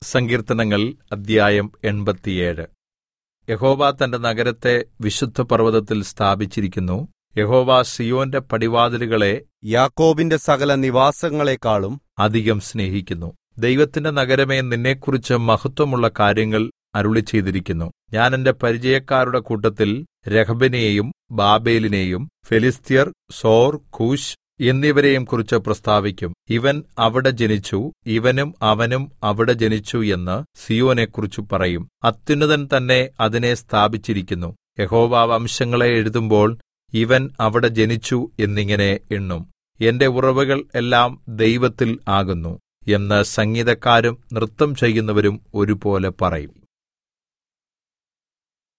സങ്കീർത്തനങ്ങൾ അദ്ധ്യായം 87. യഹോവ തന്റെ നഗരത്തെ വിശുദ്ധപർവ്വതത്തിൽ സ്ഥാപിച്ചിരിക്കുന്നു. യഹോവ സീയോന്റെ പടിവാതിലുകളെ യാക്കോബിന്റെ സകല നിവാസങ്ങളെക്കാളും അധികം സ്നേഹിക്കുന്നു. ദൈവത്തിന്റെ നഗരമേ, നിന്നെക്കുറിച്ച് മഹത്വമുള്ള കാര്യങ്ങൾ അരുളിച്ചെയ്തിരിക്കുന്നു. ഞാൻ എന്റെ പരിചയക്കാരുടെ കൂട്ടത്തിൽ രഹബിനെയും ബാബേലിനെയും ഫെലിസ്ത്യർ, സോർ, കൂശ് എന്നിവരെയും കുറിച്ച് പ്രസ്താവിക്കും. ഇവൻ അവിടെ ജനിച്ചു, ഇവനും അവനും അവിടെ ജനിച്ചു എന്ന് സീയോനെക്കുറിച്ച് പറയും. അത്യുന്നതൻ തന്നെ അതിനെ സ്ഥാപിച്ചിരിക്കുന്നു. യഹോവ വംശങ്ങളെ എഴുതുമ്പോൾ ഇവൻ അവിടെ ജനിച്ചു എന്നിങ്ങനെ എണ്ണും. എന്റെ ഉറവുകൾ എല്ലാം ദൈവത്തിൽ ആകുന്നു എന്ന് സംഗീതക്കാരും നൃത്തം ചെയ്യുന്നവരും ഒരുപോലെ പറയും.